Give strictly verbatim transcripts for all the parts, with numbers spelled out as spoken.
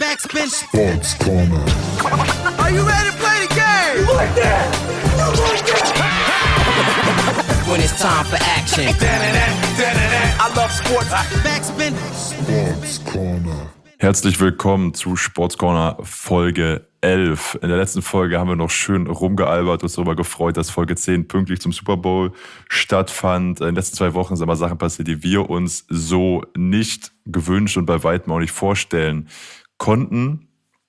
Backspin. Sports Corner. Are you ready to play the game? You like that? You like that? When it's time for action. I love sports. Backspin. Sports Corner. Herzlich willkommen zu Sports Corner Folge elf. In der letzten Folge haben wir noch schön rumgealbert, uns darüber gefreut, dass Folge zehn pünktlich zum Super Bowl stattfand. In den letzten zwei Wochen sind aber Sachen passiert, die wir uns so nicht gewünscht und bei weitem auch nicht vorstellen konnten.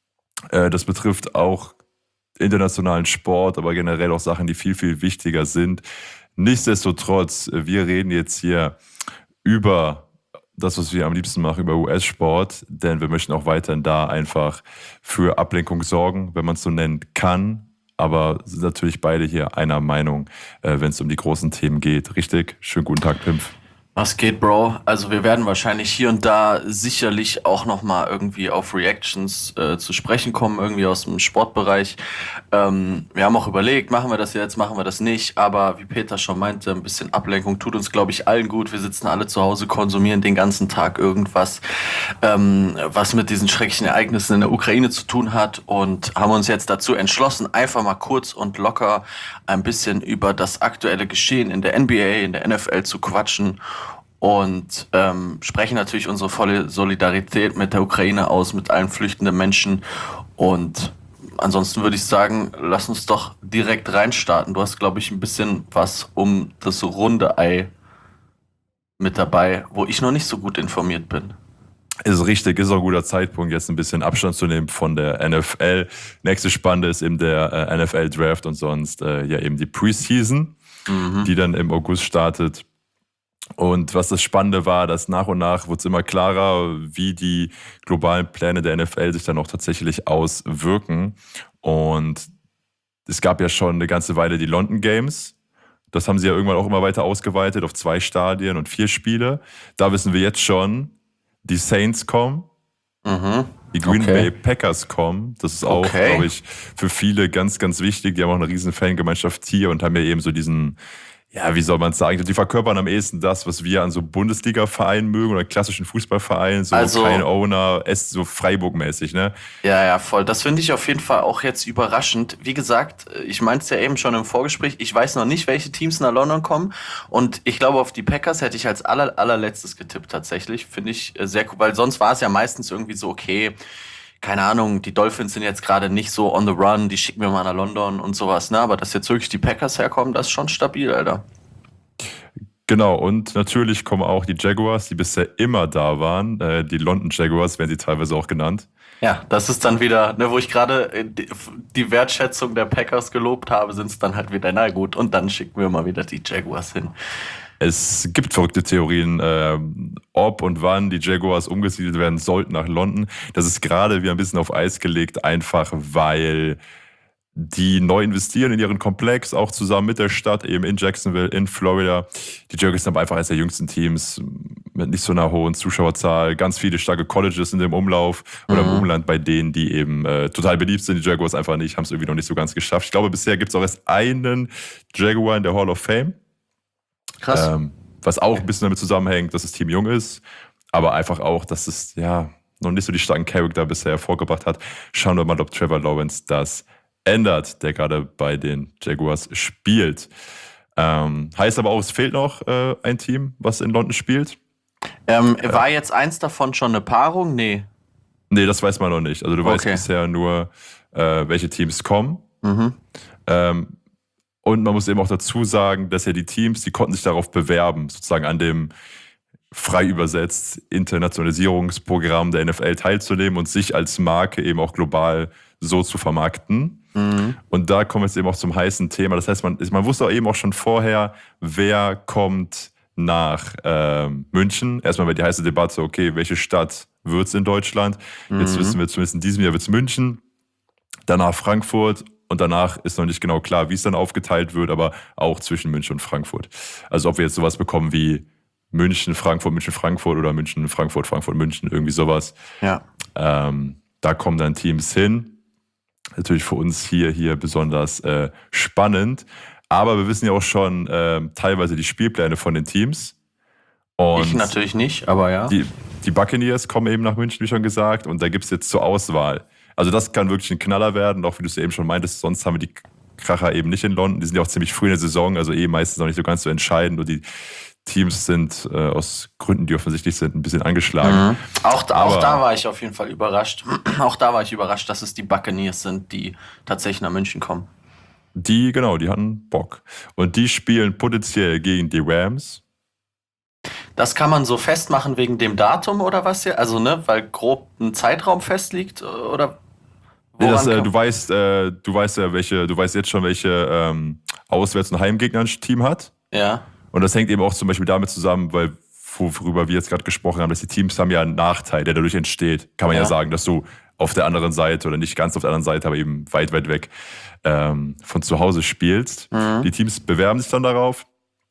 Das betrifft auch internationalen Sport, aber generell auch Sachen, die viel, viel wichtiger sind. Nichtsdestotrotz, wir reden jetzt hier über das, was wir am liebsten machen, über U S-Sport, denn wir möchten auch weiterhin da einfach für Ablenkung sorgen, wenn man es so nennen kann, aber sind natürlich beide hier einer Meinung, äh, wenn es um die großen Themen geht. Richtig? Schönen guten Tag, Pimpf. Was geht, Bro? Also wir werden wahrscheinlich hier und da sicherlich auch nochmal irgendwie auf Reactions äh, zu sprechen kommen, irgendwie aus dem Sportbereich. Ähm, wir haben auch überlegt, machen wir das jetzt, machen wir das nicht, aber wie Peter schon meinte, ein bisschen Ablenkung tut uns, glaube ich, allen gut. Wir sitzen alle zu Hause, konsumieren den ganzen Tag irgendwas, ähm, was mit diesen schrecklichen Ereignissen in der Ukraine zu tun hat und haben uns jetzt dazu entschlossen, einfach mal kurz und locker ein bisschen über das aktuelle Geschehen in der N B A, in der N F L zu quatschen. Und ähm, sprechen natürlich unsere volle Solidarität mit der Ukraine aus, mit allen flüchtenden Menschen. Und ansonsten würde ich sagen, lass uns doch direkt reinstarten. Du hast, glaube ich, ein bisschen was um das runde Ei mit dabei, wo ich noch nicht so gut informiert bin. Ist richtig, ist auch ein guter Zeitpunkt, jetzt ein bisschen Abstand zu nehmen von der N F L. Nächste Spannende ist eben der äh, N F L-Draft und sonst äh, ja eben die Preseason, mhm. die dann im August startet. Und was das Spannende war, dass nach und nach wurde es immer klarer, wie die globalen Pläne der N F L sich dann auch tatsächlich auswirken. Und es gab ja schon eine ganze Weile die London Games. Das haben sie ja irgendwann auch immer weiter ausgeweitet auf zwei Stadien und vier Spiele. Da wissen wir jetzt schon, die Saints kommen, mhm. die Green okay. Bay Packers kommen. Das ist auch, okay. glaube ich, für viele ganz, ganz wichtig. Die haben auch eine riesen Fangemeinschaft hier und haben ja eben so diesen... Ja, wie soll man es sagen? Die verkörpern am ehesten das, was wir an so Bundesliga-Vereinen mögen oder klassischen Fußballvereinen, so also, kein Owner, so Freiburg-mäßig, ne? Ja, ja, voll. Das finde ich auf jeden Fall auch jetzt überraschend. Wie gesagt, ich meinte es ja eben schon im Vorgespräch, ich weiß noch nicht, welche Teams nach London kommen und ich glaube, auf die Packers hätte ich als aller, allerletztes getippt tatsächlich. Finde ich sehr cool, weil sonst war es ja meistens irgendwie so, okay, keine Ahnung, die Dolphins sind jetzt gerade nicht so on the run, die schicken wir mal nach London und sowas, ne? Aber dass jetzt wirklich die Packers herkommen, das ist schon stabil, Alter. Genau, und natürlich kommen auch die Jaguars, die bisher immer da waren. Äh, die London Jaguars werden sie teilweise auch genannt. Ja, das ist dann wieder, ne, wo ich gerade die Wertschätzung der Packers gelobt habe, sind es dann halt wieder, na gut, und dann schicken wir mal wieder die Jaguars hin. Es gibt verrückte Theorien, äh, ob und wann die Jaguars umgesiedelt werden sollten nach London. Das ist gerade wie ein bisschen auf Eis gelegt, einfach weil die neu investieren in ihren Komplex, auch zusammen mit der Stadt, eben in Jacksonville, in Florida. Die Jaguars sind einfach eines der jüngsten Teams mit nicht so einer hohen Zuschauerzahl. Ganz viele starke Colleges in dem Umlauf oder mhm. im Umland, bei denen, die eben äh, total beliebt sind. Die Jaguars einfach nicht, haben es irgendwie noch nicht so ganz geschafft. Ich glaube, bisher gibt es auch erst einen Jaguar in der Hall of Fame. Krass. Ähm, was auch ein bisschen damit zusammenhängt, dass das Team jung ist, aber einfach auch, dass es ja noch nicht so die starken Charakter bisher hervorgebracht hat. Schauen wir mal, ob Trevor Lawrence das ändert, der gerade bei den Jaguars spielt. Ähm, heißt aber auch, es fehlt noch äh, ein Team, was in London spielt. Ähm, äh, war jetzt eins davon schon eine Paarung? Nee. Nee, das weiß man noch nicht. Also du weißt okay. bisher nur, äh, welche Teams kommen. Mhm. Ähm, Und man muss eben auch dazu sagen, dass ja die Teams, die konnten sich darauf bewerben, sozusagen an dem frei übersetzt Internationalisierungsprogramm der N F L teilzunehmen und sich als Marke eben auch global so zu vermarkten. Mhm. Und da kommen wir jetzt eben auch zum heißen Thema. Das heißt, man, man wusste auch eben auch schon vorher, wer kommt nach ähm, München. Erstmal war die heiße Debatte, okay, welche Stadt wird es in Deutschland? Mhm. Jetzt wissen wir zumindest in diesem Jahr wird es München, danach Frankfurt. Und danach ist noch nicht genau klar, wie es dann aufgeteilt wird, aber auch zwischen München und Frankfurt. Also ob wir jetzt sowas bekommen wie München, Frankfurt, München, Frankfurt oder München, Frankfurt, Frankfurt, München, irgendwie sowas. Ja. Ähm, da kommen dann Teams hin. Natürlich für uns hier, hier besonders äh, spannend. Aber wir wissen ja auch schon äh, teilweise die Spielpläne von den Teams. Und ich natürlich nicht, aber ja. Die, die Buccaneers kommen eben nach München, wie schon gesagt, und da gibt es jetzt zur Auswahl. Also das kann wirklich ein Knaller werden, auch wie du es eben schon meintest, sonst haben wir die Kracher eben nicht in London. Die sind ja auch ziemlich früh in der Saison, also eh meistens noch nicht so ganz so entscheidend und die Teams sind äh, aus Gründen, die offensichtlich sind, ein bisschen angeschlagen. Mhm. Auch, da, Aber, auch da war ich auf jeden Fall überrascht. Auch da war ich überrascht, dass es die Buccaneers sind, die tatsächlich nach München kommen. Die, genau, die hatten Bock. Und die spielen potenziell gegen die Rams. Das kann man so festmachen wegen dem Datum oder was hier? Also, ne, weil grob ein Zeitraum festliegt oder Nee, woran das, äh, kann- du weißt, äh, du weißt ja, welche, du weißt jetzt schon, welche ähm, Auswärts- und Heimgegner ein Team hat. Ja, Und das hängt eben auch zum Beispiel damit zusammen, weil worüber wir jetzt gerade gesprochen haben, dass die Teams haben ja einen Nachteil, der dadurch entsteht. Kann man ja, Ja. sagen, dass du auf der anderen Seite oder nicht ganz auf der anderen Seite, aber eben weit, weit weg ähm, von zu Hause spielst. Mhm. Die Teams bewerben sich dann darauf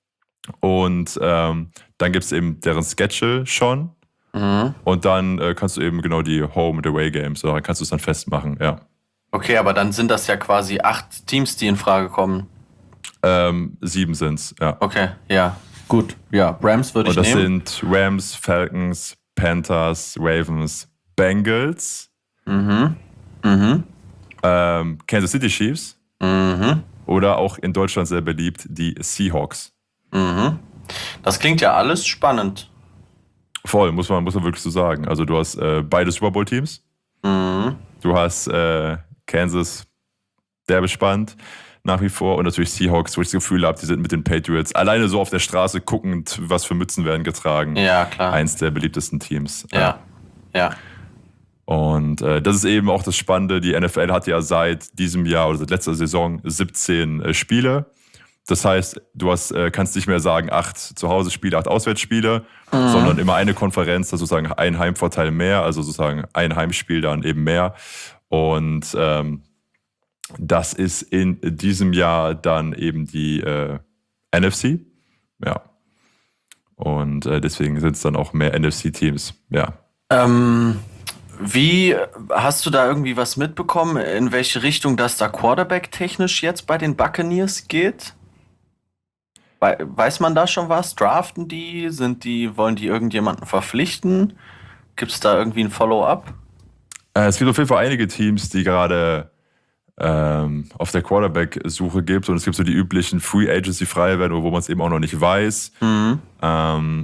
und ähm, dann gibt es eben deren Schedule schon mhm. und dann äh, kannst du eben genau die Home- und Away-Games, daran kannst du es dann festmachen, ja. Okay, aber dann sind das ja quasi acht Teams, die in Frage kommen. Ähm, sieben sind's, ja. Okay, ja. Gut, ja, Rams würde Und ich das nehmen. sind Rams, Falcons, Panthers, Ravens, Bengals, Mhm. Mhm. ähm, Kansas City Chiefs Mhm. oder auch in Deutschland sehr beliebt die Seahawks. Mhm. Das klingt ja alles spannend. Voll, muss man, muss man wirklich so sagen. Also du hast äh, beide Super Bowl Teams. Mhm. Du hast äh, Kansas, derbe spannend nach wie vor. Und natürlich Seahawks, wo ich das Gefühl habe, die sind mit den Patriots alleine so auf der Straße guckend, was für Mützen werden getragen. Ja, klar. Eins der beliebtesten Teams. Ja. Ja. Und äh, das ist eben auch das Spannende. Die N F L hat ja seit diesem Jahr oder seit letzter Saison siebzehn äh, Spiele. Das heißt, du hast, äh, kannst nicht mehr sagen, acht Zuhause-Spiele, acht Auswärtsspiele, mhm. sondern immer eine Konferenz, das sozusagen ein Heimvorteil mehr, also sozusagen ein Heimspiel dann eben mehr. Und ähm, das ist in diesem Jahr dann eben die äh, N F C. Ja. Und äh, deswegen sind es dann auch mehr N F C-Teams. Ja. Ähm, wie hast du da irgendwie was mitbekommen, in welche Richtung das da Quarterback-technisch jetzt bei den Buccaneers geht? Wei- Weiß man da schon was? Draften die? Sind die, wollen die irgendjemanden verpflichten? Gibt es da irgendwie ein Follow-up? Äh, es gibt auf jeden Fall einige Teams, die gerade ähm, auf der Quarterback-Suche gibt. Und es gibt so die üblichen Free Agency frei werden, wo man es eben auch noch nicht weiß. Mhm. Ähm,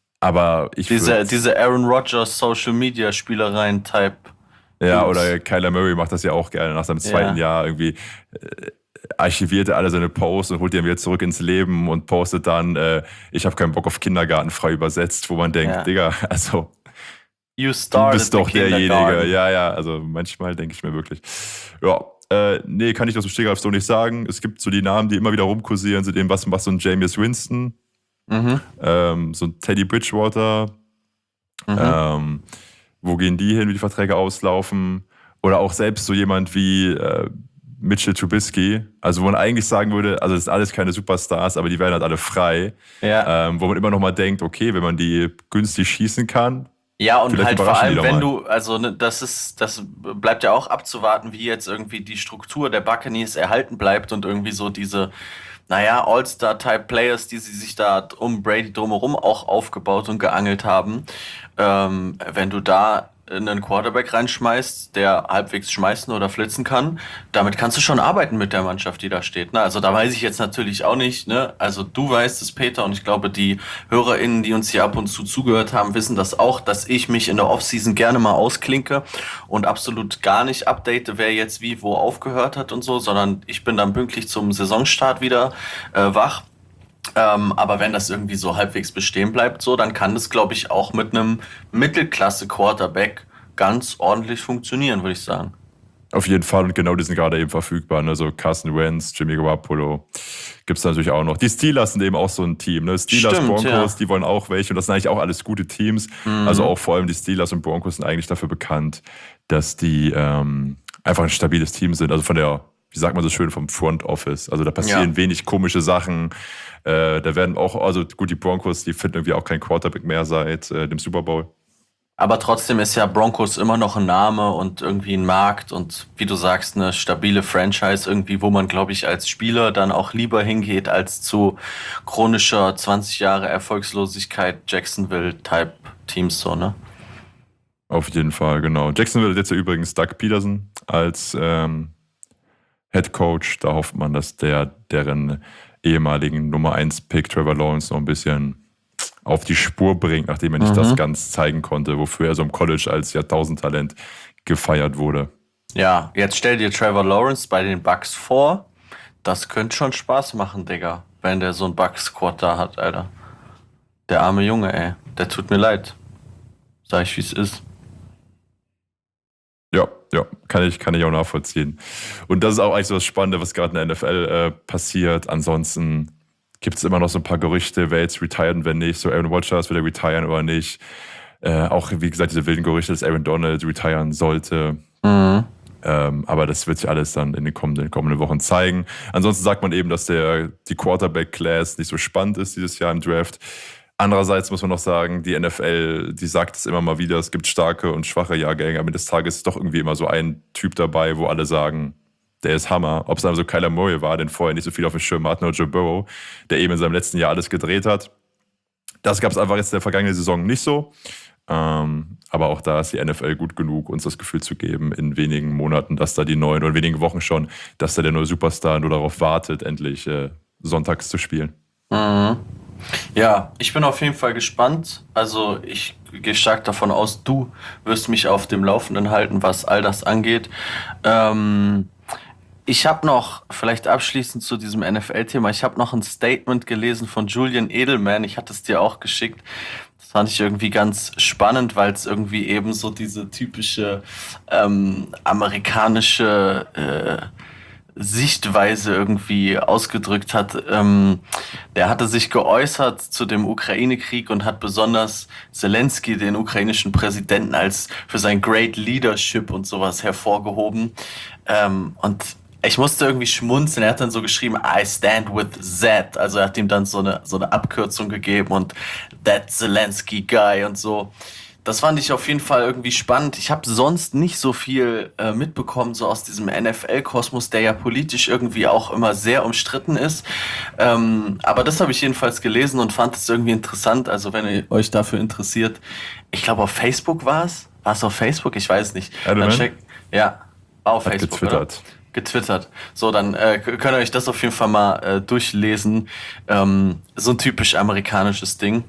aber ich Diese, würd, diese Aaron Rodgers Social-Media-Spielereien-Type. ja, Jungs. oder Kyler Murray macht das ja auch gerne nach seinem zweiten Ja. Jahr irgendwie. Äh, archiviert er alle seine Posts und holt die dann wieder zurück ins Leben und postet dann, äh, ich habe keinen Bock auf Kindergarten frei übersetzt, wo man denkt, Ja. Digga, also You du started bist doch the derjenige. kindergarten. Ja, ja, also manchmal denke ich mir wirklich, ja, äh, nee, kann ich aus dem Stegreif so nicht sagen. Es gibt so die Namen, die immer wieder rumkursieren, sind eben was, was so ein Jameis Winston, Mhm. ähm, so ein Teddy Bridgewater, Mhm. ähm, wo gehen die hin, wie die Verträge auslaufen? Oder auch selbst so jemand wie äh, Mitchell Trubisky, also wo man eigentlich sagen würde, also das sind alles keine Superstars, aber die werden halt alle frei, Ja. ähm, wo man immer noch mal denkt, okay, wenn man die günstig schießen kann, Ja, und Vielleicht halt vor überraschen die allem, doch wenn mal. du, also ne, das ist, das bleibt ja auch abzuwarten, wie jetzt irgendwie die Struktur der Buccaneers erhalten bleibt und irgendwie so diese, naja, All-Star-Type-Players, die sie sich da um Brady drumherum auch aufgebaut und geangelt haben. Ähm, wenn du da einen Quarterback reinschmeißt, der halbwegs schmeißen oder flitzen kann, damit kannst du schon arbeiten mit der Mannschaft, die da steht. Ne? Also da weiß ich jetzt natürlich auch nicht, ne? Also du weißt es, Peter, und ich glaube, die HörerInnen, die uns hier ab und zu zugehört haben, wissen das auch, dass ich mich in der Offseason gerne mal ausklinke und absolut gar nicht update, wer jetzt wie wo aufgehört hat und so, sondern ich bin dann pünktlich zum Saisonstart wieder äh, wach. Ähm, aber wenn das irgendwie so halbwegs bestehen bleibt, so, dann kann das, glaube ich, auch mit einem Mittelklasse-Quarterback ganz ordentlich funktionieren, würde ich sagen. auf jeden Fall, und genau die sind gerade eben verfügbar. Ne? Also Carson Wentz, Jimmy Garoppolo gibt es natürlich auch noch. Die Steelers sind eben auch so ein Team. Ne? Steelers, Stimmt, Broncos, ja. die wollen auch welche. Und das sind eigentlich auch alles gute Teams. Mhm. Also auch vor allem die Steelers und Broncos sind eigentlich dafür bekannt, dass die ähm, einfach ein stabiles Team sind. Also von der, wie sagt man so schön, vom Front Office. Also da passieren Ja. wenig komische Sachen. Äh, da werden auch, also gut, die Broncos, die finden irgendwie auch kein Quarterback mehr seit äh, dem Super Bowl. Aber trotzdem ist ja Broncos immer noch ein Name und irgendwie ein Markt und wie du sagst, eine stabile Franchise irgendwie, wo man, glaube ich, als Spieler dann auch lieber hingeht als zu chronischer zwanzig Jahre Erfolgslosigkeit Jacksonville-Type-Teams so, ne? Auf jeden Fall, genau. Jacksonville hat jetzt ja übrigens Doug Peterson als ähm, Head Coach. Da hofft man, dass der deren ehemaligen Nummer eins Pick Trevor Lawrence noch ein bisschen auf die Spur bringt, nachdem er nicht Mhm. das ganz zeigen konnte, wofür er so im College als Jahrtausendtalent gefeiert wurde. Ja, jetzt stell dir Trevor Lawrence bei den Bucks vor. Das könnte schon Spaß machen, Digga, wenn der so einen Bucks-Squad da hat, Alter. Der arme Junge, ey. Der tut mir leid. Sag ich, wie es ist. Ja, ja, kann ich, kann ich auch nachvollziehen. Und das ist auch eigentlich so das Spannende, was gerade in der N F L äh, passiert. Ansonsten gibt es immer noch so ein paar Gerüchte, wer jetzt retired und wer nicht. So Aaron Rodgers, will er retiren oder nicht. Äh, auch, wie gesagt, diese wilden Gerüchte, dass Aaron Donald retiren sollte. Mhm. Ähm, aber das wird sich alles dann in den kommenden, kommenden Wochen zeigen. Ansonsten sagt man eben, dass der, die Quarterback-Class nicht so spannend ist dieses Jahr im Draft. Andererseits muss man noch sagen, die N F L, die sagt es immer mal wieder, es gibt starke und schwache Jahrgänge. Am Ende des Tages ist doch irgendwie immer so ein Typ dabei, wo alle sagen, der ist Hammer. Ob es dann so Kyler Murray war, den vorher nicht so viel auf dem Schirm hatten, oder Joe Burrow, der eben in seinem letzten Jahr alles gedreht hat. Das gab es einfach jetzt in der vergangenen Saison nicht so. Ähm, aber auch da ist die N F L gut genug, uns das Gefühl zu geben, in wenigen Monaten, dass da die neuen, oder in wenigen Wochen schon, dass da der neue Superstar nur darauf wartet, endlich äh, sonntags zu spielen. Mhm. Ja, ich bin auf jeden Fall gespannt. Also ich gehe stark davon aus, du wirst mich auf dem Laufenden halten, was all das angeht. Ähm, ich habe noch, vielleicht abschließend zu diesem N F L-Thema, ich habe noch ein Statement gelesen von Julian Edelman. Ich hatte es dir auch geschickt. Das fand ich irgendwie ganz spannend, weil es irgendwie eben so diese typische ähm, amerikanische äh, Sichtweise irgendwie ausgedrückt hat. Ähm, der hatte sich geäußert zu dem Ukraine-Krieg und hat besonders Zelensky, den ukrainischen Präsidenten, als für sein Great Leadership und sowas hervorgehoben. Ähm, und ich musste irgendwie schmunzeln. Er hat dann so geschrieben, I stand with Z. Also er hat ihm dann so eine, so eine Abkürzung gegeben und that Zelensky guy und so. Das fand ich auf jeden Fall irgendwie spannend. Ich habe sonst nicht so viel äh, mitbekommen, so aus diesem N F L-Kosmos, der ja politisch irgendwie auch immer sehr umstritten ist. Ähm, aber das habe ich jedenfalls gelesen und fand es irgendwie interessant. Also wenn ihr euch dafür interessiert, ich glaube auf Facebook war es. War es auf Facebook? Ich weiß nicht. Edelman? Dann check, ja, war auf Hat Facebook, getwittert. oder? Getwittert. So, dann äh, könnt ihr euch das auf jeden Fall mal äh, durchlesen. Ähm, so ein typisch amerikanisches Ding.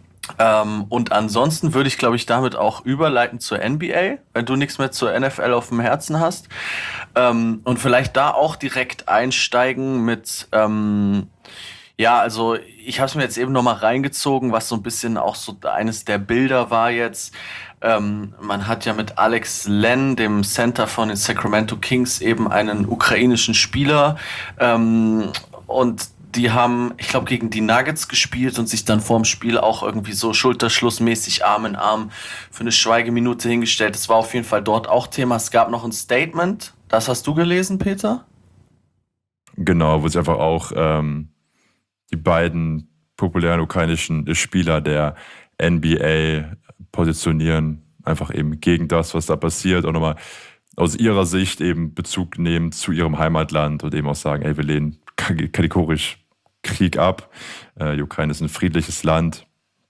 Ähm, und ansonsten würde ich, glaube ich, damit auch überleiten zur N B A, wenn du nichts mehr zur N F L auf dem Herzen hast. Ähm, und vielleicht da auch direkt einsteigen mit, ähm, ja, also ich habe es mir jetzt eben nochmal reingezogen, was so ein bisschen auch so eines der Bilder war jetzt. Ähm, man hat ja mit Alex Len, dem Center von den Sacramento Kings, eben einen ukrainischen Spieler ähm, und die haben, ich glaube, gegen die Nuggets gespielt und sich dann vorm Spiel auch irgendwie so schulterschlussmäßig Arm in Arm für eine Schweigeminute hingestellt. Das war auf jeden Fall dort auch Thema. Es gab noch ein Statement. Das hast du gelesen, Peter? Genau, wo sich einfach auch ähm, die beiden populären ukrainischen Spieler der N B A positionieren, einfach eben gegen das, was da passiert, und nochmal aus ihrer Sicht eben Bezug nehmen zu ihrem Heimatland und eben auch sagen, ey, wir lehnen kategorisch Krieg ab. Äh, die Ukraine ist ein friedliches Land.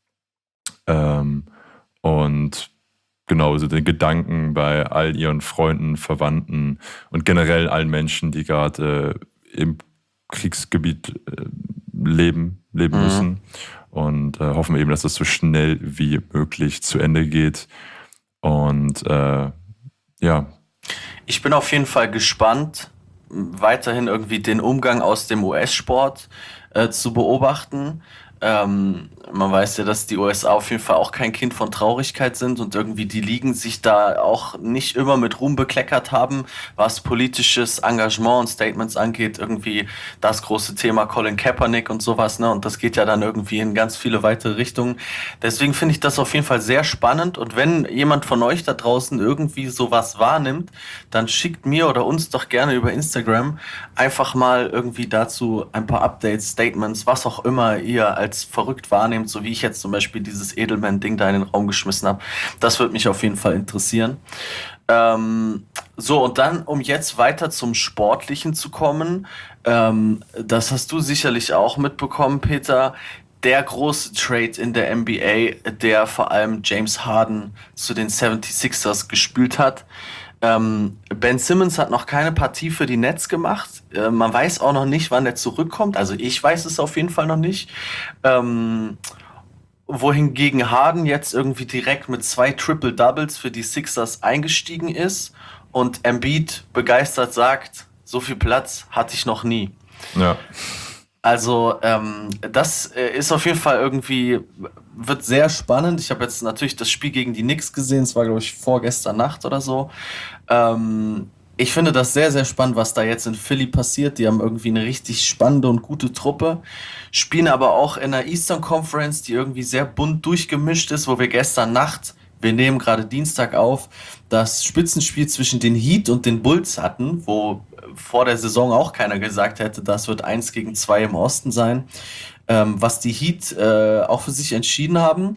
Ähm, und genau, so den Gedanken bei all ihren Freunden, Verwandten und generell allen Menschen, die gerade äh, im Kriegsgebiet äh, leben, leben Mhm. müssen. Und äh, hoffen eben, dass das so schnell wie möglich zu Ende geht. Und äh, ja, Ich bin auf jeden Fall gespannt, weiterhin irgendwie den Umgang aus dem U S-Sport äh, zu beobachten. Ähm, man weiß ja, dass die U S A auf jeden Fall auch kein Kind von Traurigkeit sind und irgendwie die Ligen sich da auch nicht immer mit Ruhm bekleckert haben, was politisches Engagement und Statements angeht. Irgendwie das große Thema Colin Kaepernick und sowas, ne? Und das geht ja dann irgendwie in ganz viele weitere Richtungen. Deswegen finde ich das auf jeden Fall sehr spannend. Und wenn jemand von euch da draußen irgendwie sowas wahrnimmt, dann schickt mir oder uns doch gerne über Instagram einfach mal irgendwie dazu ein paar Updates, Statements, was auch immer ihr als verrückt wahrnehmt, so wie ich jetzt zum Beispiel dieses Edelman-Ding da in den Raum geschmissen habe. Das würde mich auf jeden Fall interessieren. Ähm, so, und dann, um jetzt weiter zum Sportlichen zu kommen, ähm, das hast du sicherlich auch mitbekommen, Peter. der große Trade in der N B A, der vor allem James Harden zu den seventy-sixers gespült hat. Ähm, Ben Simmons hat noch keine Partie für die Nets gemacht. Äh, man weiß auch noch nicht, wann er zurückkommt. Also ich weiß es auf jeden Fall noch nicht. Ähm, wohingegen Harden jetzt irgendwie direkt mit zwei Triple-Doubles für die Sixers eingestiegen ist und Embiid begeistert sagt, so viel Platz hatte ich noch nie. Ja. Also ähm, das äh, ist auf jeden Fall irgendwie, wird sehr spannend. Ich habe jetzt natürlich das Spiel gegen die Knicks gesehen, es war glaube ich vorgestern Nacht oder so. Ähm, ich finde das sehr, sehr spannend, was da jetzt in Philly passiert. Die haben irgendwie eine richtig spannende und gute Truppe, spielen aber auch in der Eastern Conference, die irgendwie sehr bunt durchgemischt ist, wo wir gestern Nacht, wir nehmen gerade Dienstag auf, das Spitzenspiel zwischen den Heat und den Bulls hatten, wo vor der Saison auch keiner gesagt hätte, das wird eins gegen zwei im Osten sein, ähm, was die Heat äh, auch für sich entschieden haben.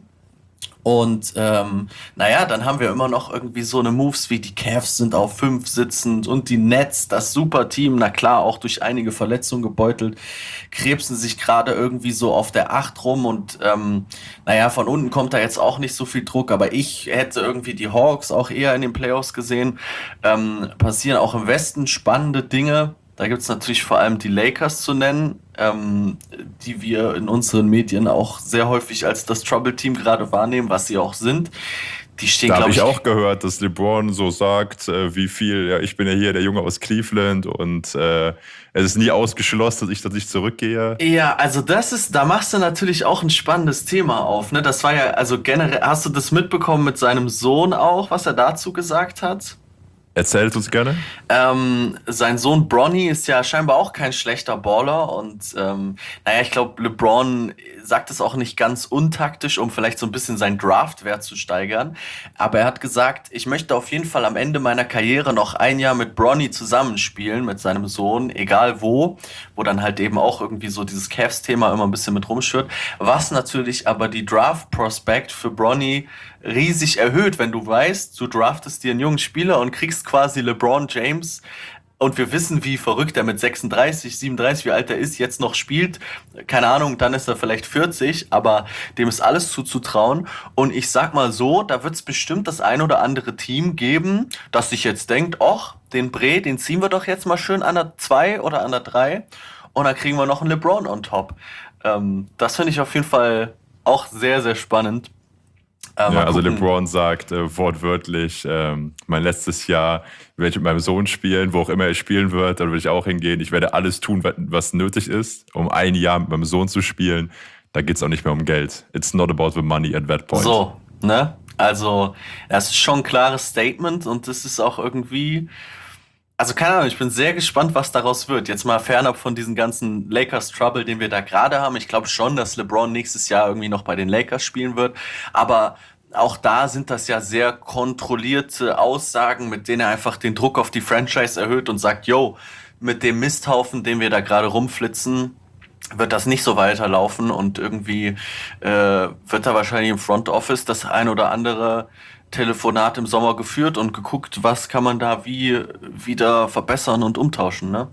Und ähm, naja, dann haben wir immer noch irgendwie so eine Moves wie die Cavs sind auf fünf sitzend und die Nets, das Superteam, na klar, auch durch einige Verletzungen gebeutelt, krebsen sich gerade irgendwie so auf der acht rum und ähm, naja, von unten kommt da jetzt auch nicht so viel Druck, aber ich hätte irgendwie die Hawks auch eher in den Playoffs gesehen. Ähm, passieren auch im Westen spannende Dinge. Da gibt es natürlich vor allem die Lakers zu nennen, ähm, die wir in unseren Medien auch sehr häufig als das Trouble-Team gerade wahrnehmen, was sie auch sind. Die stehen, Da habe glaube ich ich, auch gehört, dass LeBron so sagt, äh, wie viel, ja, ich bin ja hier der Junge aus Cleveland und äh, es ist nie ausgeschlossen, dass ich, dass ich zurückgehe. ja, also das ist, da machst du natürlich auch ein spannendes Thema auf, ne? Das war ja, also generell, hast du das mitbekommen mit seinem Sohn auch, was er dazu gesagt hat? Erzählt uns gerne. Ähm, sein Sohn Bronny ist ja scheinbar auch kein schlechter Baller und ähm, naja, ich glaube, LeBron sagt es auch nicht ganz untaktisch, um vielleicht so ein bisschen seinen Draftwert zu steigern, aber er hat gesagt, ich möchte auf jeden Fall am Ende meiner Karriere noch ein Jahr mit Bronny zusammenspielen, mit seinem Sohn, egal wo, wo dann halt eben auch irgendwie so dieses Cavs-Thema immer ein bisschen mit rumschwirrt, was natürlich aber die Draft-Prospect für Bronny riesig erhöht, wenn du weißt, du draftest dir einen jungen Spieler und kriegst quasi LeBron James und wir wissen, wie verrückt er mit sechsunddreißig, siebenunddreißig, wie alt er ist, jetzt noch spielt. Keine Ahnung, dann ist er vielleicht vierzig, aber dem ist alles zuzutrauen. Und ich sag mal so, da wird es bestimmt das ein oder andere Team geben, das sich jetzt denkt, och, den Bre, den ziehen wir doch jetzt mal schön an der zwei oder an der drei und dann kriegen wir noch einen LeBron on top. Ähm, das finde ich auf jeden Fall auch sehr, sehr spannend. Äh, Ja, also gucken. LeBron sagt äh, wortwörtlich, ähm, mein letztes Jahr werde ich mit meinem Sohn spielen, wo auch immer er spielen wird, da will ich auch hingehen. Ich werde alles tun, was nötig ist, um ein Jahr mit meinem Sohn zu spielen. Da geht es auch nicht mehr um Geld. It's not about the money at that point. So, ne? Also, das ist schon ein klares Statement und das ist auch irgendwie, also keine Ahnung, ich bin sehr gespannt, was daraus wird. Jetzt mal fernab von diesem ganzen Lakers-Trouble, den wir da gerade haben. Ich glaube schon, dass LeBron nächstes Jahr irgendwie noch bei den Lakers spielen wird. Aber auch da sind das ja sehr kontrollierte Aussagen, mit denen er einfach den Druck auf die Franchise erhöht und sagt, yo, mit dem Misthaufen, den wir da gerade rumflitzen, wird das nicht so weiterlaufen und irgendwie äh, wird da wahrscheinlich im Front Office das ein oder andere Telefonat im Sommer geführt und geguckt, was kann man da wie wieder verbessern und umtauschen, ne?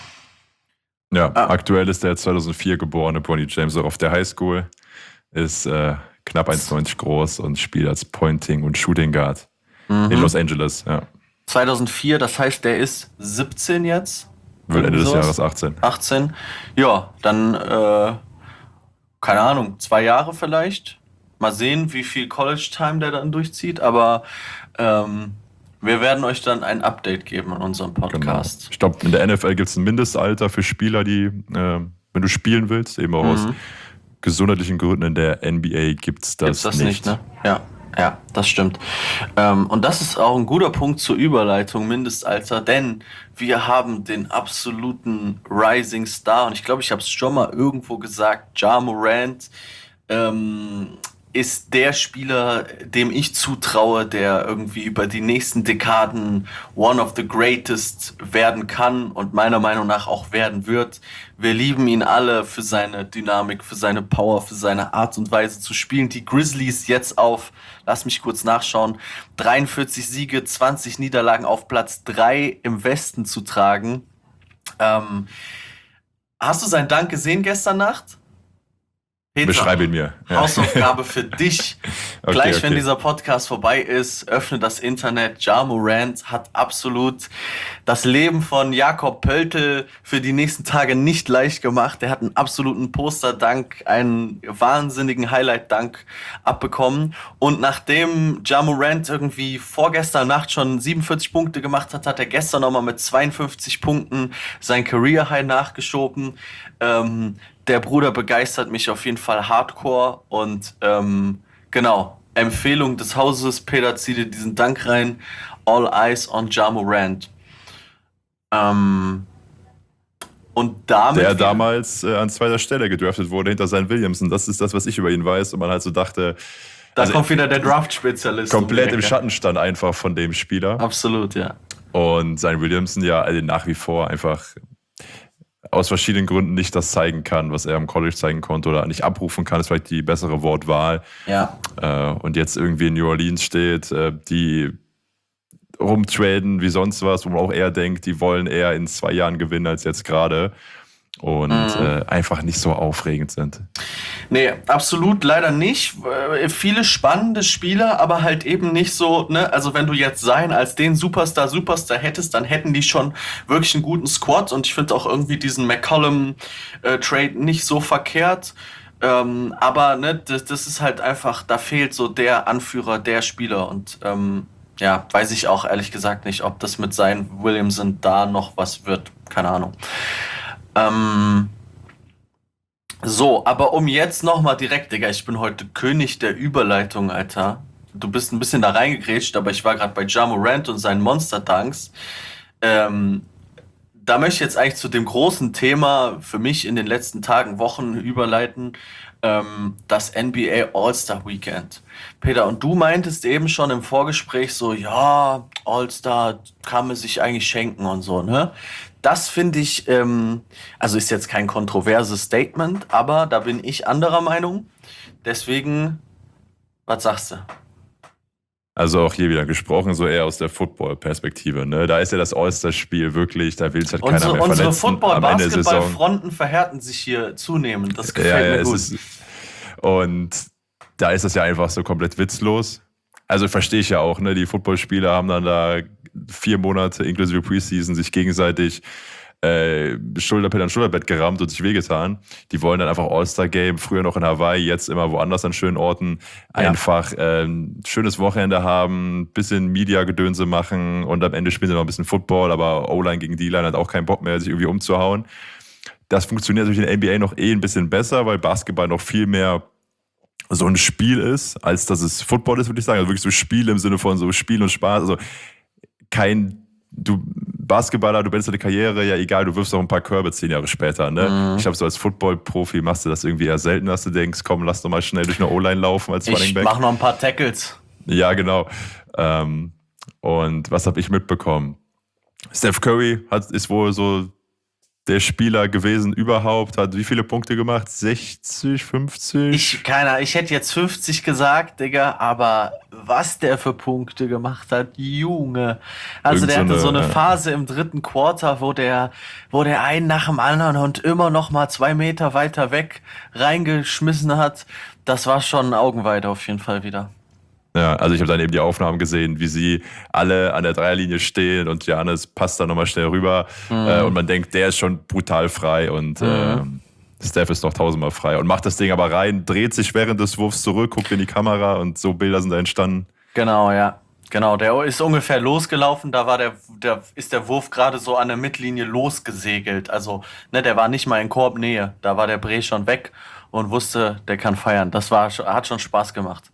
Ja, Ah. aktuell ist der zweitausendvier geborene Bronny James auch auf der Highschool, ist äh, knapp eins Komma neunzig groß und spielt als Pointing und Shooting Guard in Los Angeles. Ja. zweitausendvier, das heißt, der ist siebzehn jetzt? Wird Ende des Sowas? Jahres achtzehn. achtzehn. Ja, dann, äh, keine Ahnung, zwei Jahre vielleicht. Mal sehen, wie viel College-Time der dann durchzieht, aber ähm, wir werden euch dann ein Update geben in unserem Genau. Podcast. Ich glaube, in der N F L gibt es ein Mindestalter für Spieler, die, äh, wenn du spielen willst, eben auch aus gesundheitlichen Gründen. In der N B A gibt es das, Gibt's das nicht. nicht, ne? Ja, ja, das stimmt. Ähm, und das ist auch ein guter Punkt zur Überleitung, Mindestalter, denn wir haben den absoluten Rising Star und ich glaube, ich habe es schon mal irgendwo gesagt, Ja Morant ähm, ist der Spieler, dem ich zutraue, der irgendwie über die nächsten Dekaden one of the greatest werden kann und meiner Meinung nach auch werden wird. Wir lieben ihn alle für seine Dynamik, für seine Power, für seine Art und Weise zu spielen. Die Grizzlies jetzt auf, lass mich kurz nachschauen, dreiundvierzig Siege, zwanzig Niederlagen auf Platz drei im Westen zu tragen. Ähm, hast du seinen Dank gesehen gestern Nacht? Peter, Beschreibe ihn mir. Ja. Hausaufgabe für dich. Okay, Gleich, okay. wenn dieser Podcast vorbei ist, öffne das Internet. Ja Morant hat absolut das Leben von Jakob Pöltl für die nächsten Tage nicht leicht gemacht. Er hat einen absoluten Poster-Dank, einen wahnsinnigen Highlight-Dank abbekommen. Und nachdem Ja Morant irgendwie vorgestern Nacht schon siebenundvierzig Punkte gemacht hat, hat er gestern nochmal mit zweiundfünfzig Punkten sein Career-High nachgeschoben. Ähm, Der Bruder begeistert mich auf jeden Fall hardcore und ähm, genau, Empfehlung des Hauses, Peter, zieh dir diesen Dank rein, All Eyes on Ja Morant. Ähm, und damit... Der damals äh, an zweiter Stelle gedraftet wurde hinter Zion Williamson. Das ist das, was ich über ihn weiß. Und man halt so dachte... Da also kommt wieder der Draft-Spezialist. komplett um die im Ecke. Schatten stand einfach von dem Spieler. Absolut, ja. Und Zion Williamson ja also nach wie vor einfach aus verschiedenen Gründen nicht das zeigen kann, was er im College zeigen konnte oder nicht abrufen kann, ist vielleicht die bessere Wortwahl. Ja. Äh, und jetzt irgendwie in New Orleans steht, äh, die rumtraden wie sonst was, wo man auch eher denkt, die wollen eher in zwei Jahren gewinnen als jetzt gerade. Und Mhm. äh, einfach nicht so aufregend sind. Nee, absolut leider nicht. Äh, viele spannende Spieler, aber halt eben nicht so, ne, also wenn du jetzt Zion als den Superstar, Superstar hättest, dann hätten die schon wirklich einen guten Squad und ich finde auch irgendwie diesen McCollum-Trade nicht so verkehrt. Ähm, aber ne, das, das ist halt einfach, da fehlt so der Anführer, der Spieler und ähm, ja, weiß ich auch ehrlich gesagt nicht, ob das mit Zion Williamson da noch was wird. Keine Ahnung. Ähm, so, aber um jetzt nochmal direkt, Digga, ich bin heute König der Überleitung, Alter. Du bist ein bisschen da reingegrätscht, aber ich war gerade bei Ja Morant und seinen Monster-Dunks. Ähm, da möchte ich jetzt eigentlich zu dem großen Thema für mich in den letzten Tagen, Wochen überleiten, ähm, das N B A All-Star Weekend. Peter, und du meintest eben schon im Vorgespräch so, ja, All-Star kann man sich eigentlich schenken und so, ne? Das finde ich, ähm, also ist jetzt kein kontroverses Statement, aber da bin ich anderer Meinung. Deswegen, was sagst du? Also auch hier wieder gesprochen, so eher aus der Football-Perspektive. Ne? Da ist ja das All-Star-Spiel wirklich, da will es halt keiner Unsere, mehr unsere verletzen am Ende der Saison. Football-Basketball-Fronten verhärten sich hier zunehmend. Das gefällt Ja, ja, mir es gut. ist, und da ist das ja einfach so komplett witzlos. Also verstehe ich ja auch, ne? Die Footballspieler haben dann da vier Monate inklusive Preseason sich gegenseitig äh, Schulterbett an Schulterbett gerammt und sich wehgetan. Die wollen dann einfach All-Star-Game, früher noch in Hawaii, jetzt immer woanders an schönen Orten, Ja. einfach äh, ein schönes Wochenende haben, bisschen Media-Gedönse machen und am Ende spielen sie noch ein bisschen Football, aber O-Line gegen D-Line hat auch keinen Bock mehr, sich irgendwie umzuhauen. Das funktioniert durch den N B A noch eh ein bisschen besser, weil Basketball noch viel mehr so ein Spiel ist, als dass es Football ist, würde ich sagen. Also wirklich so Spiel im Sinne von so Spiel und Spaß. Also kein, du Basketballer, du beendest deine Karriere, ja egal, du wirfst auch ein paar Körbe zehn Jahre später. Ne? Mhm. Ich glaube, so als Football-Profi machst du das irgendwie eher selten, dass du denkst, komm, lass doch mal schnell durch eine O-Line laufen als Running Ich Back. mach noch ein paar Tackles. Ja, genau. Ähm, und was habe ich mitbekommen? Steph Curry hat, ist wohl so der Spieler gewesen überhaupt, hat wie viele Punkte gemacht? sechzig, fünfzig? Ich, keiner, ich hätte jetzt fünfzig gesagt, Digga, aber was der für Punkte gemacht hat, Junge. Also Irgend der so hatte eine, so eine ja. Phase im dritten Quarter, wo der, wo der einen nach dem anderen und immer noch mal zwei Meter weiter weg reingeschmissen hat. Das war schon Augenweide auf jeden Fall wieder. Ja, also ich habe dann eben die Aufnahmen gesehen, wie sie alle an der Dreierlinie stehen und Giannis passt dann nochmal schnell rüber Mhm. äh, und man denkt, der ist schon brutal frei und Mhm. äh, Steph ist noch tausendmal frei und macht das Ding aber rein, dreht sich während des Wurfs zurück, guckt in die Kamera und so Bilder sind da entstanden. Genau, ja. Genau, der ist ungefähr losgelaufen, da war der, der ist der Wurf gerade so an der Mittellinie losgesegelt. Also, ne, der war nicht mal in Korbnähe. Da war der Bre schon weg und wusste, der kann feiern. Das war, hat schon Spaß gemacht.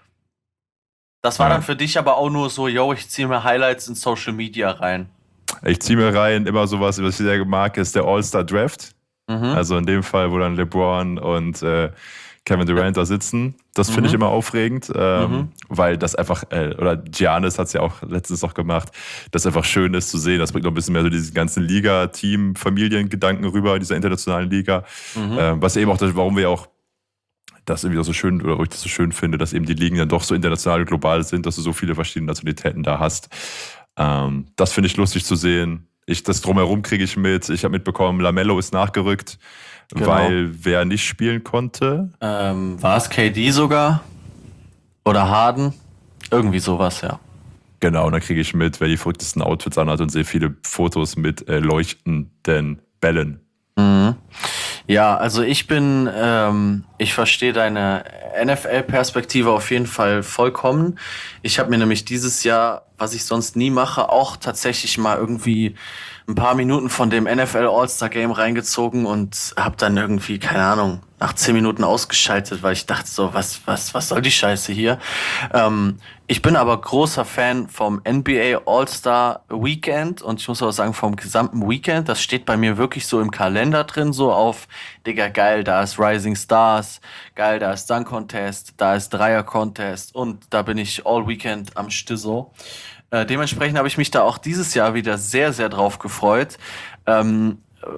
Das war Ja. dann für dich aber auch nur so, yo, ich ziehe mir Highlights in Social Media rein. Ich ziehe mir rein, immer sowas, was ich sehr mag, ist der All-Star-Draft. Mhm. Also in dem Fall, wo dann LeBron und äh, Kevin Durant da sitzen. Das finde ich Mhm. immer aufregend, ähm, Mhm. weil das einfach, äh, oder Giannis hat es ja auch letztens noch gemacht, das einfach schön ist zu sehen. Das bringt noch ein bisschen mehr so diesen ganzen Liga-Team-Familiengedanken rüber in dieser internationalen Liga. Mhm. Ähm, was eben auch, das, warum wir auch das irgendwie auch so schön, oder wo ich das so schön finde, dass eben die Ligen dann doch so international und global sind, dass du so viele verschiedene Nationalitäten da hast. Ähm, das finde ich lustig zu sehen. Ich, das Drumherum kriege ich mit. Ich habe mitbekommen, LaMelo ist nachgerückt. Genau. Weil wer nicht spielen konnte, Ähm, war es K D sogar? Oder Harden? Irgendwie sowas, ja. genau, und dann kriege ich mit, wer die verrücktesten Outfits anhat und sehe viele Fotos mit äh, leuchtenden Bällen. Mhm. Ja, also ich bin, ähm, ich verstehe deine N F L-Perspektive auf jeden Fall vollkommen. Ich habe mir nämlich dieses Jahr, was ich sonst nie mache, auch tatsächlich mal irgendwie ein paar Minuten von dem N F L All-Star Game reingezogen und habe dann irgendwie, keine Ahnung, nach zehn Minuten ausgeschaltet, weil ich dachte so, was, was, was soll die Scheiße hier? Ähm, ich bin aber großer Fan vom N B A All-Star Weekend und ich muss auch sagen, vom gesamten Weekend. Das steht bei mir wirklich so im Kalender drin, so auf, Digga, geil, da ist Rising Stars, geil, da ist Dunk Contest, da ist Dreier Contest und da bin ich all Weekend am Stisso. Äh, dementsprechend habe ich mich da auch dieses Jahr wieder sehr, sehr drauf gefreut. Ähm,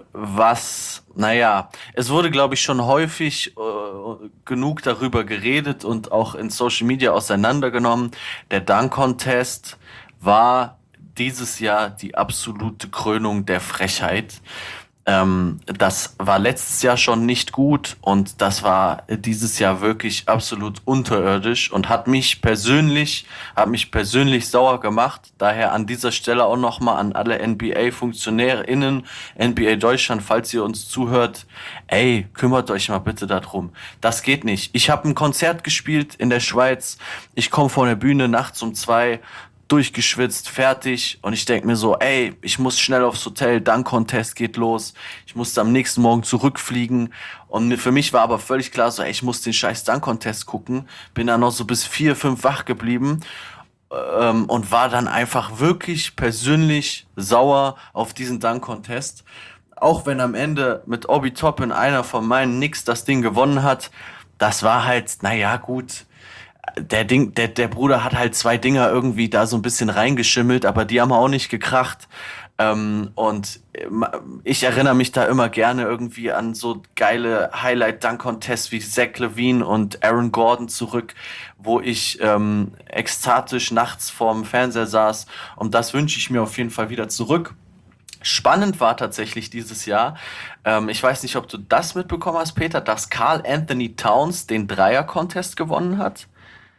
was, naja, es wurde, glaube ich, schon häufig äh, genug darüber geredet und auch in Social Media auseinandergenommen. Der Dunk Contest war dieses Jahr die absolute Krönung der Frechheit. Ähm, das war letztes Jahr schon nicht gut und das war dieses Jahr wirklich absolut unterirdisch und hat mich persönlich, hat mich persönlich sauer gemacht. Daher an dieser Stelle auch nochmal an alle N B A-FunktionärInnen, N B A Deutschland, falls ihr uns zuhört, ey, kümmert euch mal bitte darum. Das geht nicht. Ich habe ein Konzert gespielt in der Schweiz. Ich komme von der Bühne nachts um zwei, durchgeschwitzt, fertig und ich denke mir so, ey, ich muss schnell aufs Hotel, Dunk-Contest geht los, ich musste am nächsten Morgen zurückfliegen und für mich war aber völlig klar so, ey, ich muss den scheiß Dunk-Contest gucken, bin dann noch so bis vier, fünf wach geblieben ähm, und war dann einfach wirklich persönlich sauer auf diesen Dunk-Contest, auch wenn am Ende mit Obi Toppin einer von meinen Knicks das Ding gewonnen hat, das war halt, naja, gut, der Ding, der, der Bruder hat halt zwei Dinger irgendwie da so ein bisschen reingeschimmelt, aber die haben auch nicht gekracht. Ähm, und ich erinnere mich da immer gerne irgendwie an so geile Highlight-Dunk-Contests wie Zach LaVine und Aaron Gordon zurück, wo ich ähm, ekstatisch nachts vorm Fernseher saß. Und das wünsche ich mir auf jeden Fall wieder zurück. Spannend war tatsächlich dieses Jahr, ähm, ich weiß nicht, ob du das mitbekommen hast, Peter, dass Karl Anthony Towns den Dreier-Contest gewonnen hat.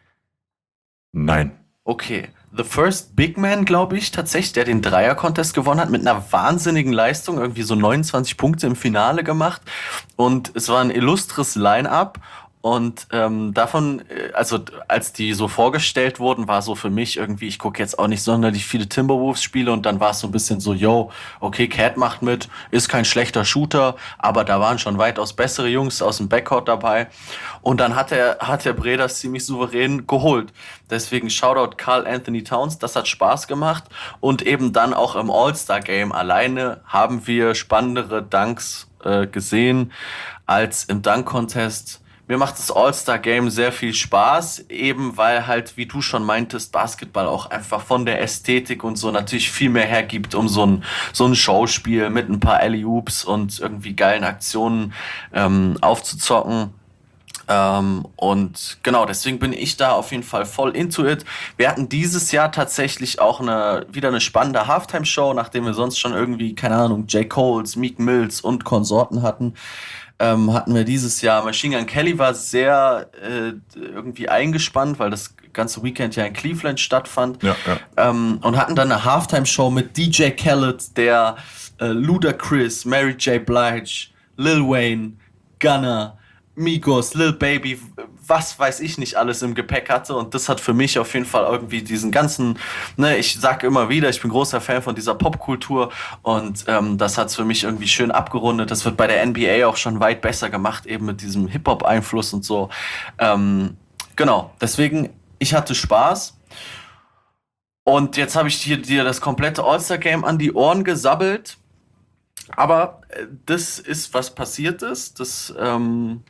Nein. Okay, the first Big Man, glaube ich, tatsächlich, der den Dreier-Contest gewonnen hat, mit einer wahnsinnigen Leistung, irgendwie so neunundzwanzig Punkte im Finale gemacht und es war ein illustres Line-Up und ähm, davon, äh, also als die so vorgestellt wurden, war so für mich irgendwie, ich gucke jetzt auch nicht sonderlich viele Timberwolves-Spiele und dann war es so ein bisschen so, yo, okay, Cat macht mit, ist kein schlechter Shooter, aber da waren schon weitaus bessere Jungs aus dem Backcourt dabei und dann hat er, hat der Bre das ziemlich souverän geholt. Deswegen Shoutout Karl Anthony Towns, das hat Spaß gemacht und eben dann auch im All-Star-Game alleine haben wir spannendere Dunks äh, gesehen als im Dunk-Contest. Mir macht das All-Star-Game sehr viel Spaß, eben weil halt, wie du schon meintest, Basketball auch einfach von der Ästhetik und so natürlich viel mehr hergibt, um so ein, so ein Showspiel mit ein paar Alley-Oops und irgendwie geilen Aktionen ähm, aufzuzocken. Ähm, und genau, deswegen bin ich da auf jeden Fall voll into it. Wir hatten dieses Jahr tatsächlich auch eine, wieder eine spannende Halftime-Show, nachdem wir sonst schon irgendwie, keine Ahnung, J. Coles, Meek Mills und Konsorten hatten. Ähm, hatten wir dieses Jahr, Machine Gun Kelly war sehr äh, irgendwie eingespannt, weil das ganze Weekend ja in Cleveland stattfand. Ja, ja. Ähm, und hatten dann eine Halftime-Show mit D J Khaled, der äh, Ludacris, Mary J. Blige, Lil Wayne, Gunna, Migos, Lil Baby, was weiß ich nicht alles im Gepäck hatte und das hat für mich auf jeden Fall irgendwie diesen ganzen, ne, ich sag immer wieder, ich bin großer Fan von dieser Popkultur und ähm, das hat's für mich irgendwie schön abgerundet. Das wird bei der N B A auch schon weit besser gemacht, eben mit diesem Hip-Hop-Einfluss und so. Ähm, genau, deswegen, ich hatte Spaß und jetzt habe ich dir, dir das komplette All-Star-Game an die Ohren gesabbelt, aber äh, das ist, was passiert ist, das ähm,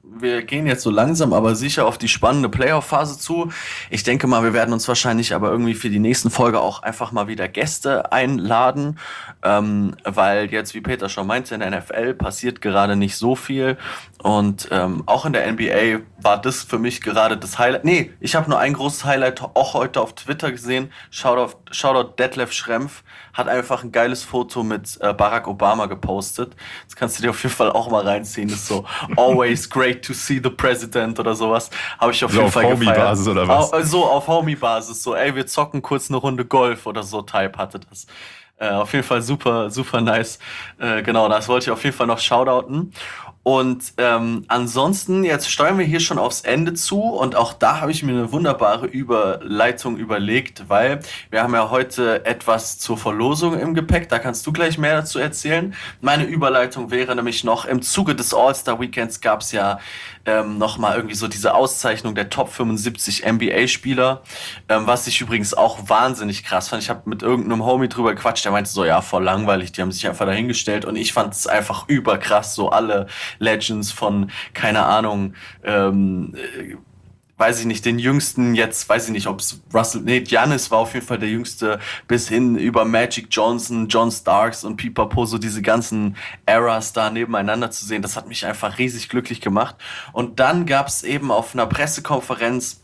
wir gehen jetzt so langsam, aber sicher auf die spannende Playoff-Phase zu. Ich denke mal, wir werden uns wahrscheinlich aber irgendwie für die nächsten Folge auch einfach mal wieder Gäste einladen, ähm, weil jetzt, wie Peter schon meinte, in der N F L passiert gerade nicht so viel und ähm, auch in der N B A war das für mich gerade das Highlight. Nee, ich habe nur ein großes Highlight auch heute auf Twitter gesehen. Shoutout, Shoutout Detlef Schrempf hat einfach ein geiles Foto mit äh, Barack Obama gepostet. Das kannst du dir auf jeden Fall auch mal reinziehen. Das ist so, always great to see the president oder sowas. Habe ich auf So jeden auf Fall gefeiert. Homie-Basis oder was? Au- So auf Homie-Basis. So, ey, wir zocken kurz eine Runde Golf oder so, Type hatte das. Äh, auf jeden Fall super, super nice. Äh, genau, das wollte ich auf jeden Fall noch shoutouten. Und ähm, ansonsten, jetzt steuern wir hier schon aufs Ende zu und auch da habe ich mir eine wunderbare Überleitung überlegt, weil wir haben ja heute etwas zur Verlosung im Gepäck, da kannst du gleich mehr dazu erzählen. Meine Überleitung wäre nämlich noch, im Zuge des All-Star-Weekends gab es ja ähm, nochmal irgendwie so diese Auszeichnung der Top fünfundsiebzig N B A-Spieler, ähm, was ich übrigens auch wahnsinnig krass fand. Ich habe mit irgendeinem Homie drüber gequatscht, der meinte so, ja, voll langweilig, die haben sich einfach dahingestellt und ich fand es einfach überkrass, so alle Legends von, keine Ahnung, ähm, äh, weiß ich nicht, den jüngsten jetzt, weiß ich nicht, ob es Russell, nee, Giannis war auf jeden Fall der jüngste, bis hin über Magic Johnson, John Starks und Pipapo, so diese ganzen Eras da nebeneinander zu sehen, das hat mich einfach riesig glücklich gemacht. Und dann gab es eben auf einer Pressekonferenz,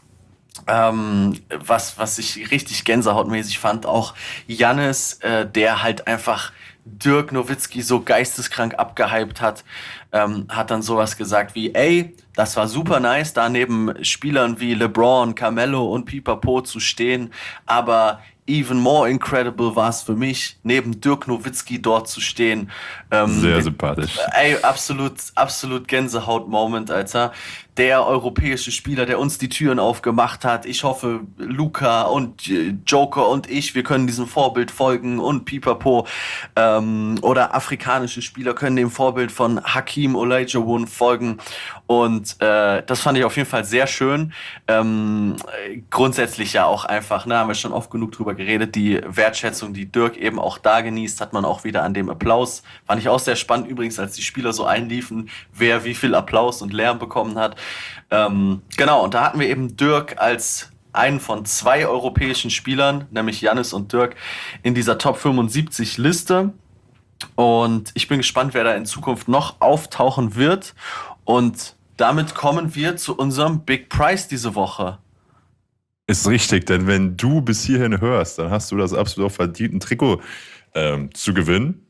ähm, was, was ich richtig gänsehautmäßig fand, auch Giannis, äh, der halt einfach Dirk Nowitzki so geisteskrank abgehypt hat, ähm, hat dann sowas gesagt wie, ey, das war super nice, da neben Spielern wie LeBron, Carmelo und Pipapo zu stehen, aber even more incredible war es für mich, neben Dirk Nowitzki dort zu stehen. Ähm, Sehr sympathisch. Ey, absolut, absolut Gänsehaut-Moment, Alter. Der europäische Spieler, der uns die Türen aufgemacht hat. Ich hoffe, Luka und äh, Joker und ich, wir können diesem Vorbild folgen und Pipapo. Ähm, oder afrikanische Spieler können dem Vorbild von Hakeem Olajuwon folgen. Und äh, das fand ich auf jeden Fall sehr schön. Ähm, grundsätzlich ja auch einfach, ne, haben wir schon oft genug drüber geredet, die Wertschätzung, die Dirk eben auch da genießt, hat man auch wieder an dem Applaus. Fand ich auch sehr spannend übrigens, als die Spieler so einliefen, wer wie viel Applaus und Lärm bekommen hat. Ähm, genau, und da hatten wir eben Dirk als einen von zwei europäischen Spielern, nämlich Giannis und Dirk, in dieser Top fünfundsiebzig Liste. Und ich bin gespannt, wer da in Zukunft noch auftauchen wird. Und damit kommen wir zu unserem Big Prize diese Woche. Ist richtig, denn wenn du bis hierhin hörst, dann hast du das absolut auch verdient, ein Trikot ähm, zu gewinnen.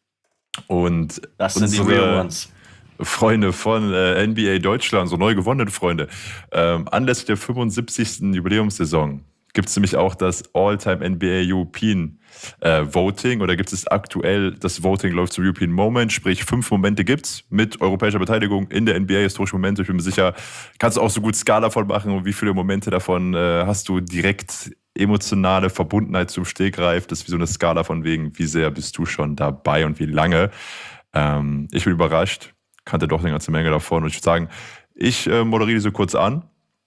Und Das sind die Real Ones. Freunde von äh, N B A Deutschland, so neu gewonnene Freunde, ähm, anlässlich der fünfundsiebzigsten Jubiläumssaison gibt es nämlich auch das All-Time N B A European äh, Voting, oder gibt es aktuell, das Voting läuft zum European Moment, sprich fünf Momente gibt's mit europäischer Beteiligung in der N B A, historische Momente. Ich bin mir sicher, kannst du auch so gut Skala von machen, und wie viele Momente davon äh, hast du direkt emotionale Verbundenheit zum Stegreif? Das ist wie so eine Skala von wegen, wie sehr bist du schon dabei und wie lange. Ähm, ich bin überrascht, kannte doch eine ganze Menge davon, und ich würde sagen, ich äh, moderiere so kurz an.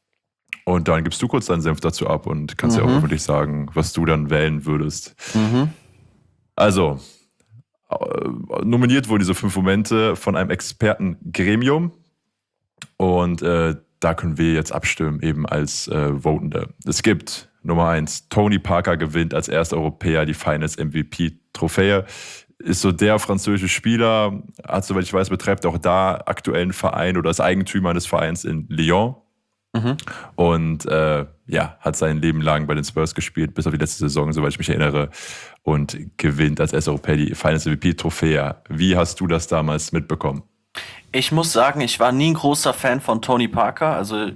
Und dann gibst du kurz deinen Senf dazu ab und kannst mhm. ja auch öffentlich sagen, was du dann wählen würdest. Mhm. Also, äh, nominiert wurden diese fünf Momente von einem Expertengremium. Und äh, da können wir jetzt abstimmen, eben als äh, Votende. Es gibt Nummer eins, Tony Parker gewinnt als erster Europäer die Finals M V P-Trophäe. Ist so der französische Spieler, hat, soweit ich weiß, betreibt auch da aktuellen Verein oder ist Eigentümer des Vereins in Lyon. Mhm. Und äh, ja, hat sein Leben lang bei den Spurs gespielt, bis auf die letzte Saison, soweit ich mich erinnere, und gewinnt als erster Europäer die Finals M V P-Trophäe. Wie hast du das damals mitbekommen? Ich muss sagen, ich war nie ein großer Fan von Tony Parker. Also äh,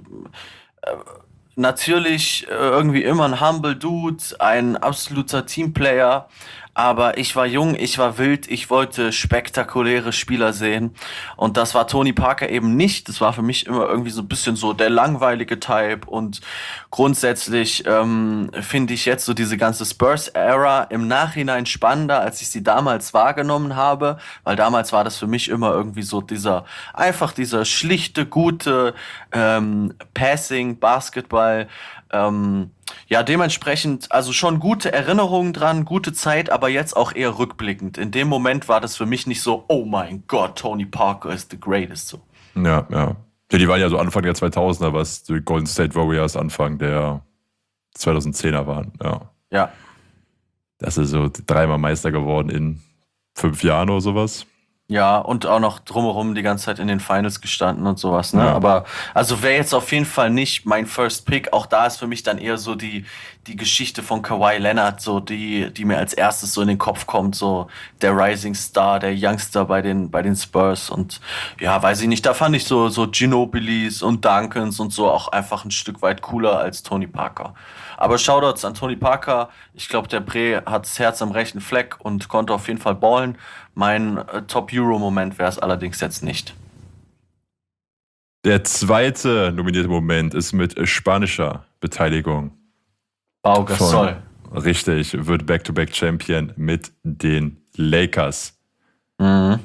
natürlich äh, irgendwie immer ein humble Dude, ein absoluter Teamplayer. Aber ich war jung, ich war wild, ich wollte spektakuläre Spieler sehen. Und das war Tony Parker eben nicht. Das war für mich immer irgendwie so ein bisschen so der langweilige Type. Und grundsätzlich ähm, finde ich jetzt so diese ganze Spurs-Ära im Nachhinein spannender, als ich sie damals wahrgenommen habe. Weil damals war das für mich immer irgendwie so dieser, einfach dieser schlichte, gute ähm, Passing, Basketball. Ähm, ja, dementsprechend, also schon gute Erinnerungen dran, gute Zeit, aber jetzt auch eher rückblickend. In dem Moment war das für mich nicht so, oh mein Gott, Tony Parker ist the greatest. So. Ja, ja. Ja, die waren ja so Anfang der zweitausender, was die Golden State Warriors Anfang der zweitausendzehner waren. Ja. Ja. Das ist so dreimal Meister geworden in fünf Jahren oder sowas. Ja, und auch noch drumherum die ganze Zeit in den Finals gestanden und sowas, ne? Ja. Aber, also wäre jetzt auf jeden Fall nicht mein First Pick. Auch da ist für mich dann eher so die, die Geschichte von Kawhi Leonard, so die, die mir als erstes so in den Kopf kommt, so der Rising Star, der Youngster bei den, bei den Spurs. Und ja, weiß ich nicht, da fand ich so, so Ginobilis und Duncans und so auch einfach ein Stück weit cooler als Tony Parker. Aber Shoutouts an Tony Parker. Ich glaube, der Bre hat das Herz am rechten Fleck und konnte auf jeden Fall ballen. Mein äh, Top-Euro-Moment wäre es allerdings jetzt nicht. Der zweite nominierte Moment ist mit spanischer Beteiligung. Pau Gasol. Von, richtig, wird Back-to-Back-Champion mit den Lakers. Mhm.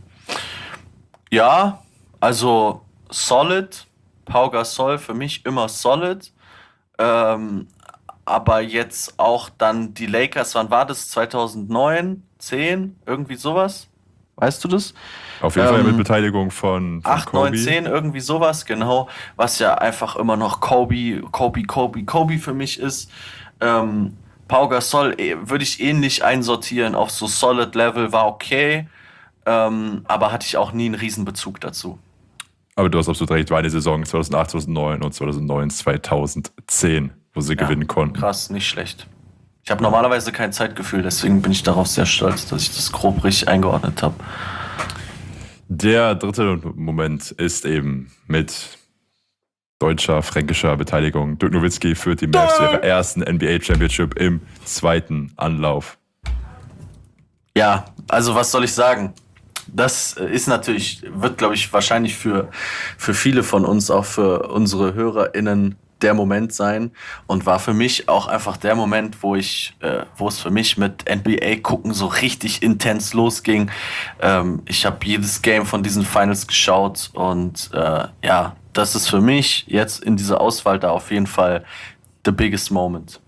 Ja, also solid. Pau Gasol für mich immer solid. Ähm, aber jetzt auch dann die Lakers, wann war das? zweitausendneun, zehn, irgendwie sowas? Weißt du das? Auf jeden Fall Ähm, mit Beteiligung von, von acht, Kobe. neun, zehn, irgendwie sowas, genau. Was ja einfach immer noch Kobe, Kobe, Kobe, Kobe für mich ist. Ähm, Pau Gasol eh, würde ich ähnlich einsortieren auf so Solid Level, war okay. Ähm, aber hatte ich auch nie einen Riesenbezug dazu. Aber du hast absolut recht, war eine Saison zweitausendacht, zweitausendneun und zweitausendneun, zweitausendzehn, wo sie Ja, gewinnen konnten. Krass, nicht schlecht. Ich habe normalerweise kein Zeitgefühl, deswegen bin ich darauf sehr stolz, dass ich das grob richtig eingeordnet habe. Der dritte Moment ist eben mit deutscher, fränkischer Beteiligung. Dirk Nowitzki führt die Mavs zu ihrer ersten N B A Championship im zweiten Anlauf. Ja, also was soll ich sagen? Das ist natürlich, wird glaube ich wahrscheinlich für, für viele von uns, auch für unsere HörerInnen, der Moment sein und war für mich auch einfach der Moment, wo ich, äh, wo es für mich mit N B A gucken so richtig intens losging. Ähm, ich habe jedes Game von diesen Finals geschaut und äh, ja, das ist für mich jetzt in dieser Auswahl da auf jeden Fall the biggest moment.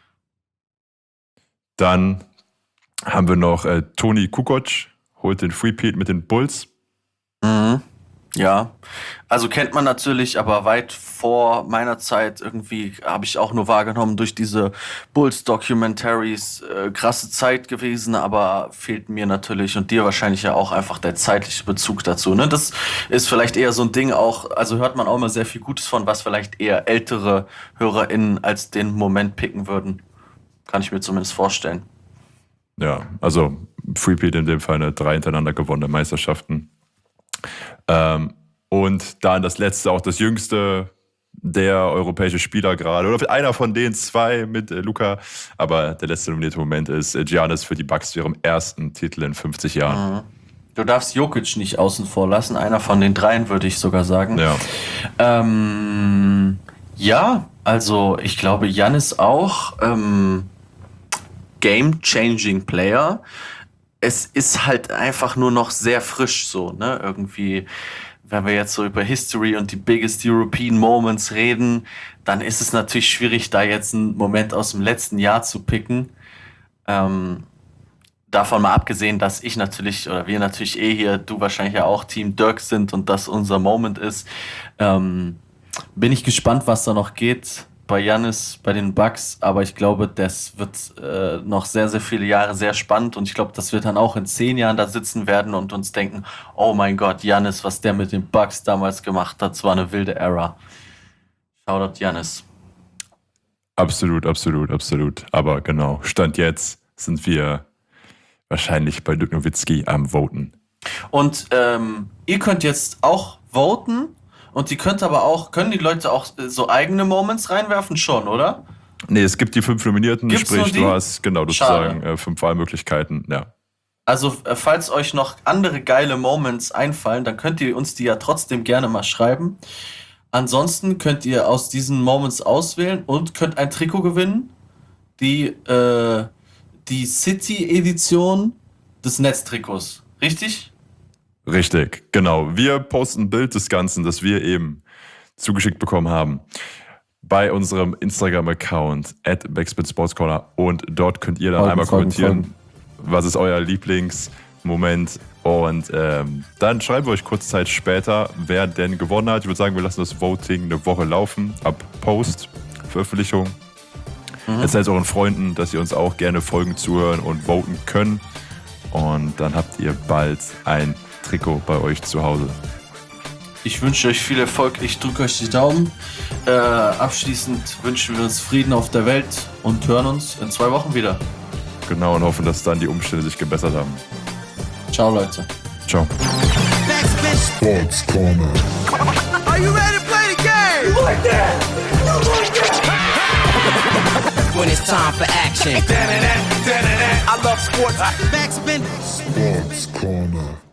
Dann haben wir noch äh, Toni Kukoc, holt den Three-Peat mit den Bulls. Mhm. Ja, also kennt man natürlich, aber weit vor meiner Zeit irgendwie habe ich auch nur wahrgenommen durch diese Bulls-Documentaries, äh, krasse Zeit gewesen, aber fehlt mir natürlich und dir wahrscheinlich ja auch einfach der zeitliche Bezug dazu. Ne? Das ist vielleicht eher so ein Ding auch, also hört man auch immer sehr viel Gutes von, was vielleicht eher ältere HörerInnen als den Moment picken würden. Kann ich mir zumindest vorstellen. Ja, also Three-Peat in dem Fall, eine drei hintereinander gewonnene Meisterschaften. Ähm, und dann das letzte, auch das jüngste, der europäische Spieler gerade, oder einer von den zwei mit äh, Luka, aber der letzte nominierte Moment ist äh, Giannis für die Bucks zu ihrem ersten Titel in fünfzig Jahren. Mhm. Du darfst Jokic nicht außen vor lassen, einer von den dreien würde ich sogar sagen. Ja. Ähm, ja, also ich glaube Giannis auch ähm, Game-Changing Player. Es ist halt einfach nur noch sehr frisch so, ne? Irgendwie, wenn wir jetzt so über History und die biggest European Moments reden, dann ist es natürlich schwierig, da jetzt einen Moment aus dem letzten Jahr zu picken. Ähm, davon mal abgesehen, dass ich natürlich, oder wir natürlich eh hier, du wahrscheinlich ja auch Team Dirk sind und das unser Moment ist, ähm, bin ich gespannt, was da noch geht bei Giannis, bei den Bucks, aber ich glaube, das wird äh, noch sehr, sehr viele Jahre sehr spannend und ich glaube, dass wir dann auch in zehn Jahren da sitzen werden und uns denken, oh mein Gott, Giannis, was der mit den Bucks damals gemacht hat, das war eine wilde Era. Shoutout Giannis. Absolut, absolut, absolut. Aber genau, Stand jetzt sind wir wahrscheinlich bei Dirk Nowitzki am Voten. Und ähm, ihr könnt jetzt auch voten. Und die könnt aber auch, können die Leute auch so eigene Moments reinwerfen schon, oder? Nee, es gibt die fünf Nominierten, Gibt's sprich, nur die? du hast genau Schade. sozusagen äh, fünf Wahlmöglichkeiten, ja. Also, äh, falls euch noch andere geile Moments einfallen, dann könnt ihr uns die ja trotzdem gerne mal schreiben. Ansonsten könnt ihr aus diesen Moments auswählen und könnt ein Trikot gewinnen. Die, äh, die City-Edition des Netztrikots. Richtig? Richtig, genau. Wir posten ein Bild des Ganzen, das wir eben zugeschickt bekommen haben, bei unserem Instagram-Account at backspin sports corner und dort könnt ihr dann Folgen, einmal folgen, kommentieren, was ist euer Lieblings Moment. Und ähm, dann schreiben wir euch kurz Zeit später, wer denn gewonnen hat. Ich würde sagen, wir lassen das Voting eine Woche laufen, ab Post, Veröffentlichung. Mhm. Erzählt euren Freunden, dass ihr uns auch gerne Folgen zuhören und voten können. Und dann habt ihr bald ein Trikot bei euch zu Hause. Ich wünsche euch viel Erfolg, ich drücke euch die Daumen. Äh, abschließend wünschen wir uns Frieden auf der Welt und hören uns in zwei Wochen wieder. Genau, und hoffen, dass dann die Umstände sich gebessert haben. Ciao, Leute. Ciao. Backspin. Sports Corner. Are you ready to play the game? You like that? You like that? When it's time for action. I love sports. Backspin. Sports Corner.